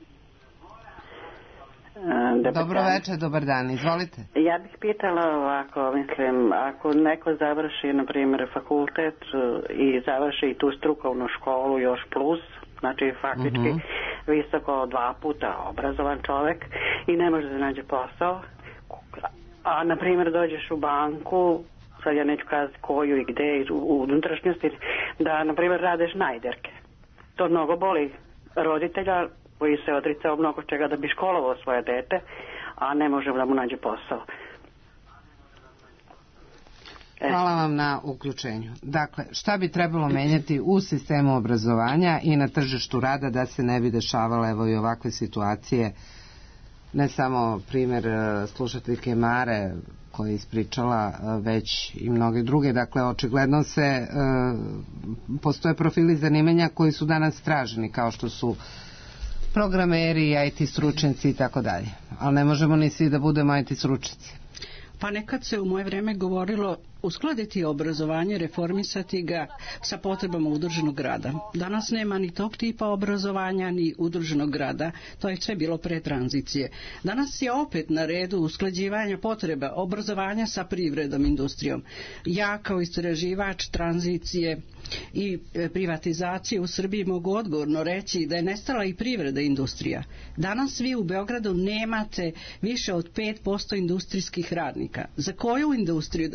Dobro večer, dobar dan, izvolite. Ja bih pitala ovako, mislim, ako neko završi, na primjer, fakultet i završi tu strukovnu školu još plus, znači faktički uh-huh. visoko dva puta obrazovan čovjek i ne može da nađe posao, a na primjer dođeš u banku, sad ja neću kazati koju i gde u, u unutrašnjosti, da na primjer radeš najderke. To mnogo boli roditelja koji se odricao mnogo čega da bi školovao svoje dete, a ne može da mu nađe posao. Hvala vam na uključenju. Dakle, šta bi trebalo menjati u sistemu obrazovanja i na tržištu rada da se ne bi dešavale evo i ovakve situacije, ne samo primjer slušateljke Mare koja je ispričala, već i mnoge druge. Dakle, očigledno se e, postoje profili zanimanja koji su danas traženi, kao što su programeri, I T stručnjaci i tako dalje. Ali ne možemo ni svi da budemo I T stručnjaci. Pa nekad se u moje vreme govorilo uskladiti obrazovanje, reformisati ga sa potrebama udruženog rada. Danas nema ni tog tipa obrazovanja, ni udruženog rada. To je sve bilo pre tranzicije. Danas je opet na redu usklađivanja potreba obrazovanja sa privredom, industrijom. Ja kao istraživač tranzicije i privatizacije u Srbiji mogu odgovorno reći da je nestala i privreda i industrija. Danas vi u Beogradu nemate više od pet posto industrijskih radnika. Za koju industriju da se školuju?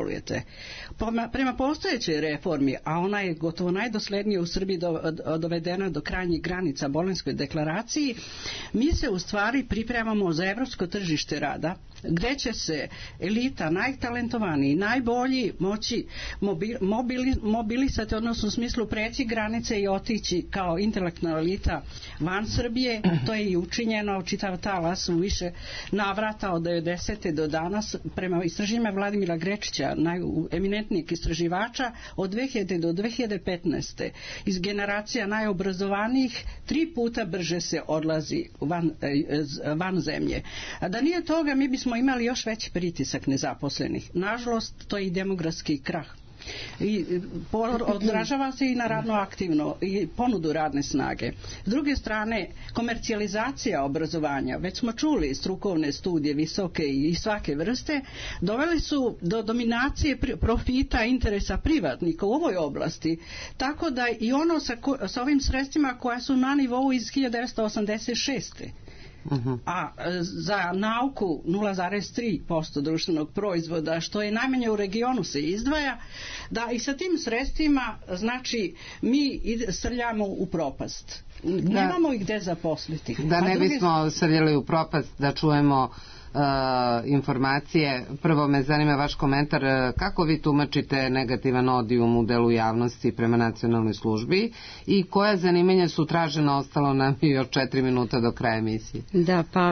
djelujete. Prema postojećoj reformi, a ona je gotovo najdoslednije u Srbiji do, dovedena do krajnjih granica Bolonjskoj deklaraciji, mi se u stvari pripremamo za evropsko tržište rada, gdje će se elita, najtalentovaniji, najbolji moći mobili, mobilisati, odnosno u smislu preći granice i otići kao intelektualna elita van Srbije. To je i učinjeno, čitav talas u više navrata od devedesete do danas, prema istraživanjima Vladimira Grečića, najeminentnijeg istraživača, od dve hiljade do dve hiljade petnaeste. Iz generacija najobrazovanijih tri puta brže se odlazi van, van zemlje. A da nije toga, mi bismo imali još veći pritisak nezaposlenih. Nažalost, to je i demografski krah. I odražava se i na radno aktivno i ponudu radne snage. S druge strane, komercijalizacija obrazovanja, već smo čuli strukovne studije visoke i svake vrste, doveli su do dominacije profita interesa privatnika u ovoj oblasti, tako da i ono sa, sa ovim sredstvima koja su na nivou iz hiljade devetsto osamdeset šeste. Uh-huh. A za nauku nula zarez tri posto društvenog proizvoda, što je najmanje u regionu, se izdvaja, da i sa tim sredstvima, znači, mi srljamo u propast. Da, nemamo ih gde zaposliti. Da ne druge... bismo srljali u propast, da čujemo Uh, informacije. Prvo me zanima vaš komentar, kako vi tumačite negativan odijum u delu javnosti prema nacionalnoj službi i koja zanimanja su tražena, ostalo nam još četiri minuta do kraja emisije. Da, pa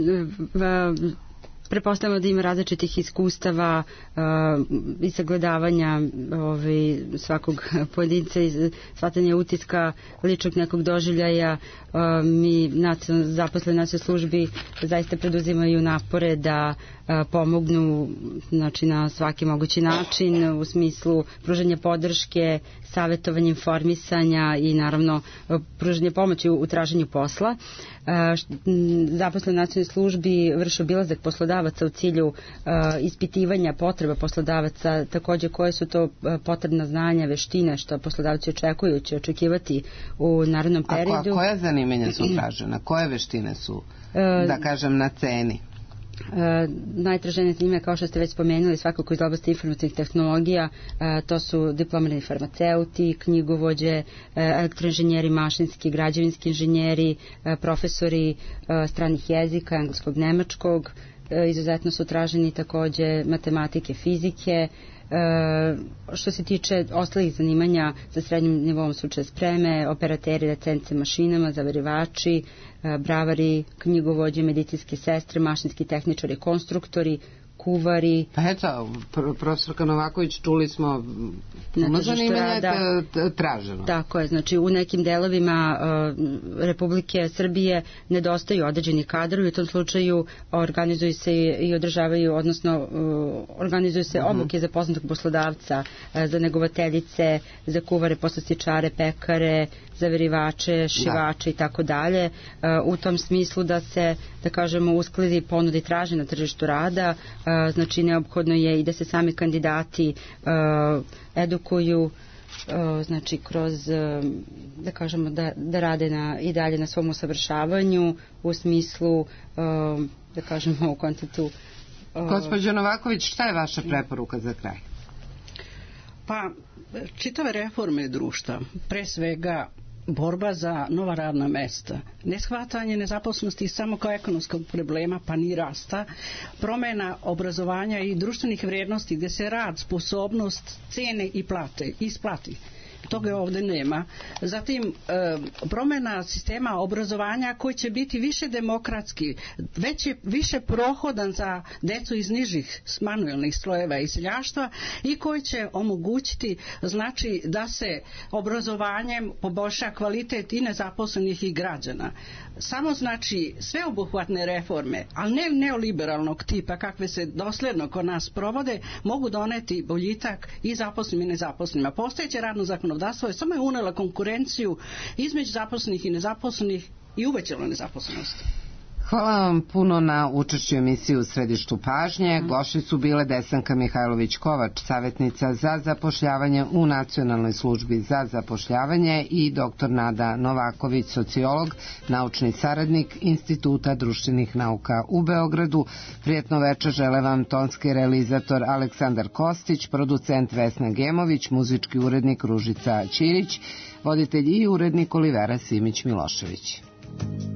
pretpostavljamo da ima različitih iskustava uh, i sagledavanja ovaj, svakog pojedinca i shvatanja utiska ličnog nekog doživljaja. Uh, mi nacional, zaposleni nacionalnoj službi zaista preduzimaju napore da uh, pomognu, znači, na svaki mogući način u smislu pružanja podrške, savjetovanja, informisanja i naravno pružanja pomoći u, u traženju posla. Zaposleni nacionalnoj službi vrše obilazak poslodavaca u cilju uh, ispitivanja potreba poslodavaca, također koje su to uh, potrebna znanja, veštine što poslodavci očekuju, će očekivati u narednom periodu. A koja zanimanja su tražena? Koje veštine su, uh, da kažem, na ceni? Uh, najtraženije zanimanja, kao što ste već spomenuli, svakako iz oblasti informativnih tehnologija, uh, to su diplomirani farmaceuti, knjigovođe, uh, elektroinženjeri, mašinski, građevinski inženjeri, uh, profesori uh, stranih jezika, engleskog, nemačkog. Uh, izuzetno su traženi također matematike, fizike. E, što se tiče ostalih zanimanja za srednjim nivom stručne spreme, operateri licence mašinama, zavarivači, e, bravari, knjigovođe, medicinske sestre, mašinski tehničari, konstruktori, kuvari. Pa eto, profesorka Novaković, čuli smo puno zanimanja traženo. Tako je, znači u nekim delovima uh, Republike Srbije nedostaju određeni kadrovi, u tom slučaju organizuju se i održavaju, odnosno uh, organizuju se uh-huh. obuke za poznatog poslodavca, uh, za negovateljice, za kuvare, poslastičare, pekare, zavarivače, šivače i tako dalje. U tom smislu da se, da kažemo, uskladi ponuda i traže na tržištu rada, uh, znači neophodno je i da se sami kandidati uh, edukuju, uh, znači kroz, uh, da kažemo, da, da rade na, i dalje na svom usavršavanju u smislu, uh, da kažemo, u konceptu. Uh, Gospođo Novaković, šta je vaša preporuka za kraj? Pa, čitave reforme društva, pre svega borba za nova radna mesta, neshvatanje nezaposlenosti samo kao ekonomskog problema, pa ni rasta, promjena obrazovanja i društvenih vrijednosti gdje se rad, sposobnost, cene i plate isplati. Toga ovdje nema. Zatim e, promjena sistema obrazovanja koji će biti više demokratski, veće, više prohodan za decu iz nižih manuelnih slojeva i seljaštva i koji će omogućiti, znači, da se obrazovanjem poboljša kvalitet i nezaposlenih i građana. Samo, znači, sveobuhvatne reforme, ali ne neoliberalnog tipa kakve se dosljedno kod nas provode, mogu doneti boljitak i zaposlenim i nezaposlenima. Postojeće radno zakonodavstvo je samo je unela konkurenciju između zaposlenih i nezaposlenih i uvećalo nezaposlenost. Hvala vam puno na učešću emisiji U središtu pažnje. Gošće su bile Desanka Mihajlović-Kovač, savjetnica za zapošljavanje u Nacionalnoj službi za zapošljavanje, i doktor Nada Novaković, sociolog, naučni saradnik Instituta društvenih nauka u Beogradu. Prijetno večer žele vam tonski realizator Aleksandar Kostić, producent Vesna Gemović, muzički urednik Ružica Ćirić, voditelj i urednik Olivera Simić Milošević.